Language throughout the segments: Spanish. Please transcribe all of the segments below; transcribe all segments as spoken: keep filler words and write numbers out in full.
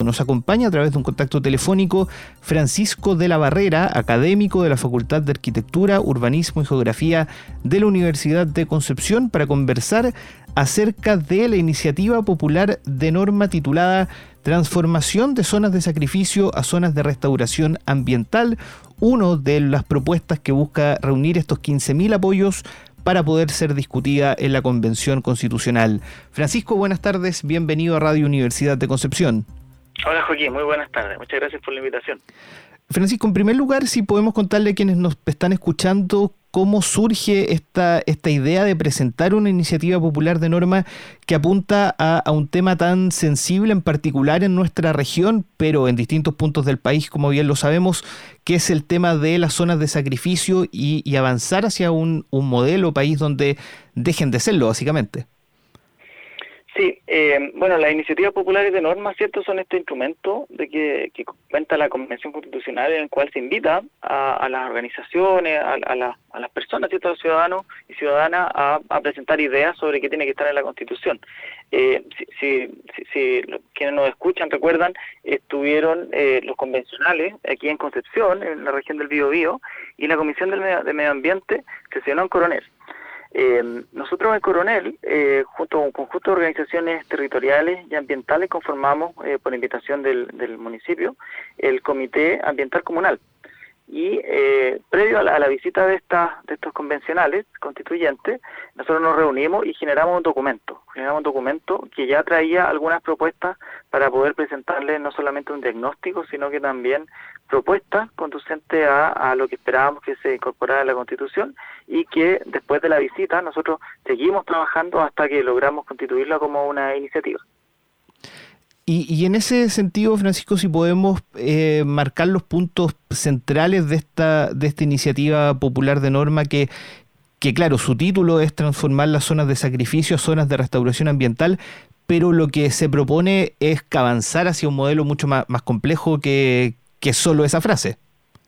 Nos acompaña a través de un contacto telefónico Francisco de la Barrera, académico de la Facultad de Arquitectura, Urbanismo y Geografía de la Universidad de Concepción, para conversar acerca de la iniciativa popular de norma titulada Transformación de zonas de sacrificio a zonas de restauración ambiental, una de las propuestas que busca reunir estos quince mil apoyos para poder ser discutida en la Convención Constitucional. Francisco, buenas tardes, bienvenido a Radio Universidad de Concepción. Hola Joaquín, muy buenas tardes, muchas gracias por la invitación. Francisco, en primer lugar, si podemos contarle a quienes nos están escuchando cómo surge esta, esta idea de presentar una iniciativa popular de norma que apunta a, a un tema tan sensible, en particular en nuestra región, pero en distintos puntos del país, como bien lo sabemos, que es el tema de las zonas de sacrificio y, y avanzar hacia un, un modelo país donde dejen de serlo, básicamente. Sí, eh, bueno, las iniciativas populares de norma, ¿cierto?, son este instrumento de que, que cuenta la Convención Constitucional, en el cual se invita a, a las organizaciones, a, a, la, a las personas, ¿cierto?, a los ciudadanos y ciudadanas a, a presentar ideas sobre qué tiene que estar en la Constitución. Eh, si, si, si, si quienes nos escuchan recuerdan, estuvieron eh, los convencionales aquí en Concepción, en la región del Biobío, y la Comisión del Medio, de Medio Ambiente sesionó en Coronel. Eh, nosotros en Coronel, eh, junto a un conjunto de organizaciones territoriales y ambientales, conformamos, eh, por invitación del, del municipio, el Comité Ambiental Comunal. Y eh, previo a la, a la visita de, esta, de estos convencionales constituyentes, nosotros nos reunimos y generamos un documento. Generamos un documento que ya traía algunas propuestas para poder presentarles no solamente un diagnóstico, sino que también propuestas conducentes a, a lo que esperábamos que se incorporara a la Constitución, y que después de la visita nosotros seguimos trabajando hasta que logramos constituirla como una iniciativa. Y, y en ese sentido, Francisco, si podemos eh, marcar los puntos centrales de esta de esta iniciativa popular de norma que, que, claro, su título es transformar las zonas de sacrificio a zonas de restauración ambiental, pero lo que se propone es que avanzar hacia un modelo mucho más, más complejo que, que solo esa frase.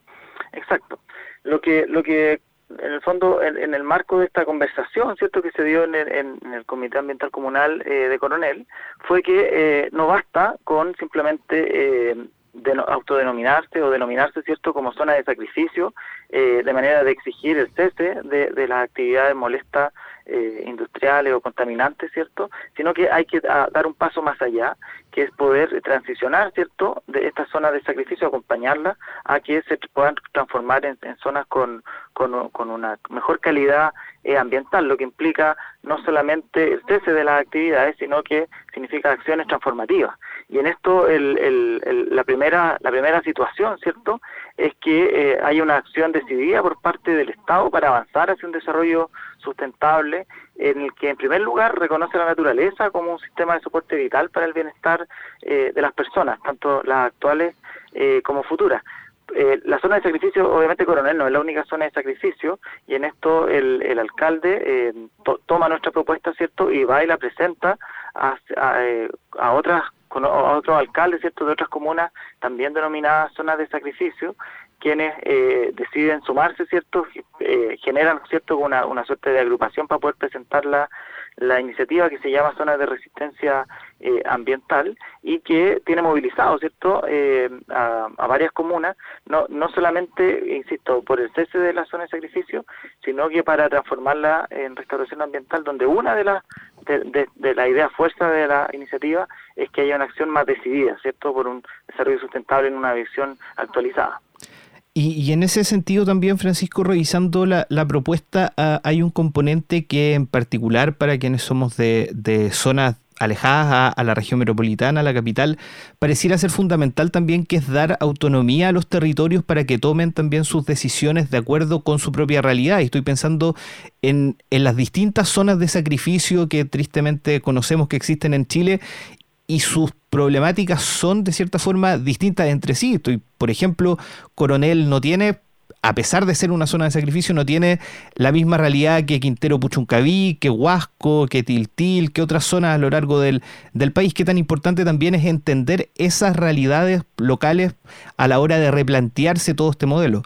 Exacto. Lo que lo que en el fondo, en, en el marco de esta conversación, cierto, que se dio en el, en, en el Comité Ambiental Comunal eh, de Coronel, fue que eh, no basta con simplemente eh, de, autodenominarse o denominarse, cierto, como zona de sacrificio, eh, de manera de exigir el cese de, de las actividades molestas eh, industriales o contaminantes, cierto, sino que hay que a, dar un paso más allá, que es poder transicionar, cierto, de estas zonas de sacrificio, acompañarlas a que se puedan transformar en, en zonas con, con, con una mejor calidad eh, ambiental, lo que implica no solamente el cese de las actividades, sino que significa acciones transformativas. Y en esto el, el, el, la primera la primera situación, cierto, es que eh, hay una acción decidida por parte del Estado para avanzar hacia un desarrollo sustentable, en el que en primer lugar reconoce la naturaleza como un sistema de soporte vital para el bienestar eh, de las personas, tanto las actuales eh, como futuras. Eh, la zona de sacrificio, obviamente Coronel no es la única zona de sacrificio, y en esto el, el alcalde eh, to, toma nuestra propuesta, cierto, y va y la presenta a, a, a otras con a otros alcaldes, cierto, de otras comunas también denominadas zonas de sacrificio, quienes eh, deciden sumarse, cierto, eh, generan, cierto, una, una suerte de agrupación para poder presentar la, la iniciativa que se llama Zonas de Resistencia eh, Ambiental, y que tiene movilizado, cierto, eh, a, a varias comunas, no no solamente, insisto, por el cese de la zona de sacrificio, sino que para transformarla en restauración ambiental, donde una de las de, de, de la idea fuerza de la iniciativa es que haya una acción más decidida, cierto, por un desarrollo sustentable en una visión actualizada. Y, y en ese sentido también, Francisco, revisando la, la propuesta, uh, hay un componente que en particular para quienes somos de, de zonas alejadas a, a la región metropolitana, a la capital, pareciera ser fundamental también, que es dar autonomía a los territorios para que tomen también sus decisiones de acuerdo con su propia realidad. Y estoy pensando en, en las distintas zonas de sacrificio que tristemente conocemos que existen en Chile, y sus problemáticas son de cierta forma distintas entre sí. Estoy, por ejemplo, Coronel no tiene, a pesar de ser una zona de sacrificio, no tiene la misma realidad que Quintero Puchuncaví, que Huasco, que Tiltil, que otras zonas a lo largo del, del país. Qué tan importante también es entender esas realidades locales a la hora de replantearse todo este modelo.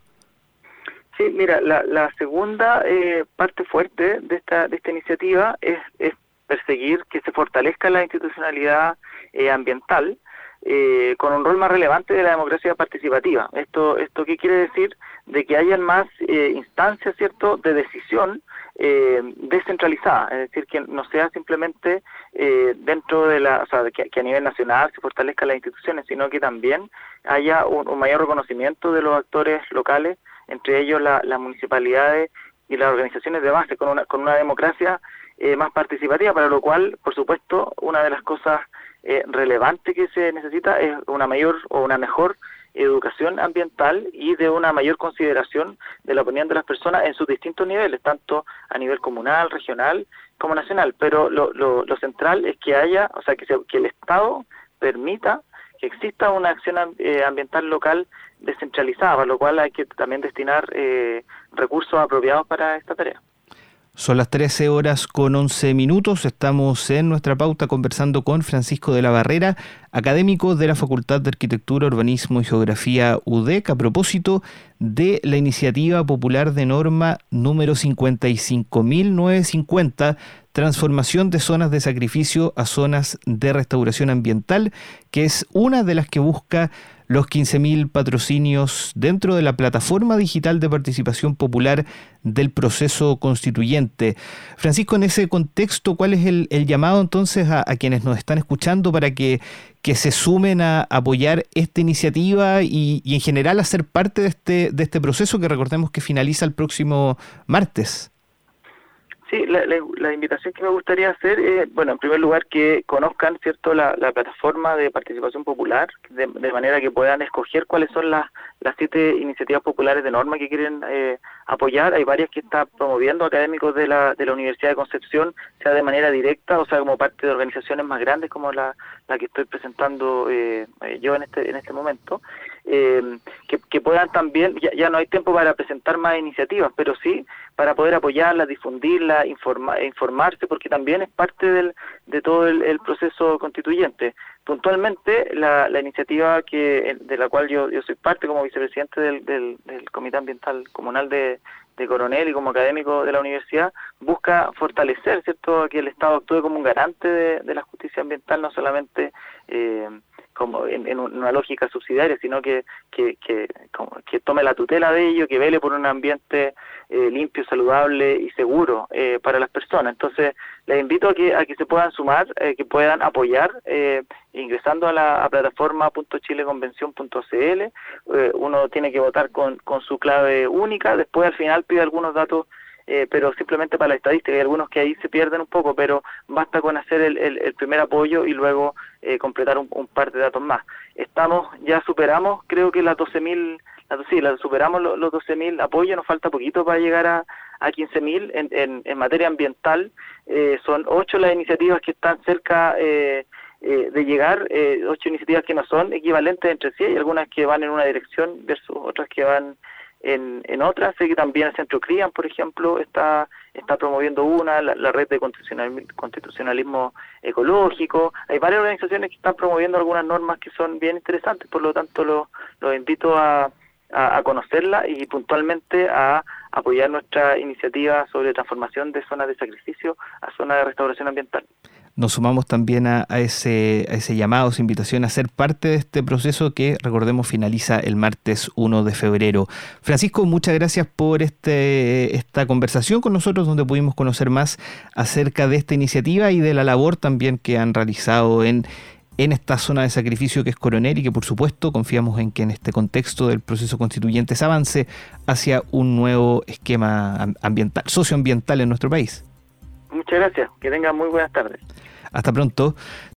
Sí, mira, la, la segunda eh, parte fuerte de esta de esta iniciativa es, es perseguir que se fortalezca la institucionalidad eh, ambiental, eh, con un rol más relevante de la democracia participativa. ¿Esto, esto qué quiere decir? De que hayan más eh, instancias, ¿cierto?, de decisión eh, descentralizada, es decir, que no sea simplemente eh, dentro de la, o sea, que, que a nivel nacional se fortalezcan las instituciones, sino que también haya un, un mayor reconocimiento de los actores locales, entre ellos la, las municipalidades y las organizaciones de base, con una, con una democracia eh, más participativa, para lo cual, por supuesto, una de las cosas eh, relevantes que se necesita es una mayor o una mejor educación ambiental y de una mayor consideración de la opinión de las personas en sus distintos niveles, tanto a nivel comunal, regional como nacional. Pero lo, lo, lo central es que haya, o sea, que, se, que el Estado permita que exista una acción eh, ambiental local descentralizada, para lo cual hay que también destinar eh, recursos apropiados para esta tarea. Son las trece horas con once minutos. Estamos en nuestra pauta conversando con Francisco de la Barrera, académico de la Facultad de Arquitectura, Urbanismo y Geografía U D E C, a propósito de la iniciativa popular de norma número cincuenta y cinco mil novecientos cincuenta, transformación de zonas de sacrificio a zonas de restauración ambiental, que es una de las que busca los quince mil patrocinios dentro de la plataforma digital de participación popular del proceso constituyente. Francisco, en ese contexto, ¿cuál es el, el llamado entonces a, a quienes nos están escuchando para que, que se sumen a apoyar esta iniciativa y, y en general a ser parte de este, de este proceso que recordemos que finaliza el próximo martes? Sí, la, la, la invitación que me gustaría hacer es, bueno, en primer lugar que conozcan, ¿cierto?, la, la plataforma de participación popular, de, de manera que puedan escoger cuáles son las, las siete iniciativas populares de norma que quieren eh, apoyar. Hay varias que está promoviendo académicos de la, de la Universidad de Concepción, sea de manera directa o sea como parte de organizaciones más grandes como la, la que estoy presentando eh, yo en este, en este momento. Eh, que, que puedan también, ya, ya no hay tiempo para presentar más iniciativas, pero sí para poder apoyarlas, difundirlas, informa, informarse, porque también es parte del, de todo el, el proceso constituyente. Puntualmente, la, la iniciativa que de la cual yo, yo soy parte como vicepresidente del, del, del Comité Ambiental Comunal de, de Coronel y como académico de la universidad, busca fortalecer, ¿cierto?, que el Estado actúe como un garante de, de la justicia ambiental, no solamente eh, como en, en una lógica subsidiaria, sino que que, que, como, que tome la tutela de ello, que vele por un ambiente eh, limpio, saludable y seguro eh, para las personas. Entonces, les invito a que a que se puedan sumar, eh, que puedan apoyar eh, ingresando a la a plataforma punto chile convención punto c l. Eh, uno tiene que votar con, con su clave única, después al final pide algunos datos, Eh, pero simplemente para la estadística, hay algunos que ahí se pierden un poco, pero basta con hacer el, el, el primer apoyo y luego eh, completar un, un par de datos más. Estamos, ya superamos, creo que las doce mil, sí, las superamos los, los doce mil apoyos, nos falta poquito para llegar a, a quince mil. En, en, en materia ambiental, eh, son ocho las iniciativas que están cerca eh, eh, de llegar, eh, ocho iniciativas que no son equivalentes entre sí, hay algunas que van en una dirección versus otras que van En, en otras. Sé que también el Centro CRIAN, por ejemplo, está está promoviendo una, la, la red de constitucional, constitucionalismo ecológico. Hay varias organizaciones que están promoviendo algunas normas que son bien interesantes, por lo tanto los los invito a, a, a conocerla y puntualmente a apoyar nuestra iniciativa sobre transformación de zonas de sacrificio a zonas de restauración ambiental. Nos sumamos también a, a, ese, a ese llamado, a esa invitación a ser parte de este proceso que, recordemos, finaliza el martes primero de febrero. Francisco, muchas gracias por este, esta conversación con nosotros, donde pudimos conocer más acerca de esta iniciativa y de la labor también que han realizado en, en esta zona de sacrificio que es Coronel, y que, por supuesto, confiamos en que en este contexto del proceso constituyente se avance hacia un nuevo esquema ambiental, socioambiental en nuestro país. Muchas gracias, que tengan muy buenas tardes. Hasta pronto.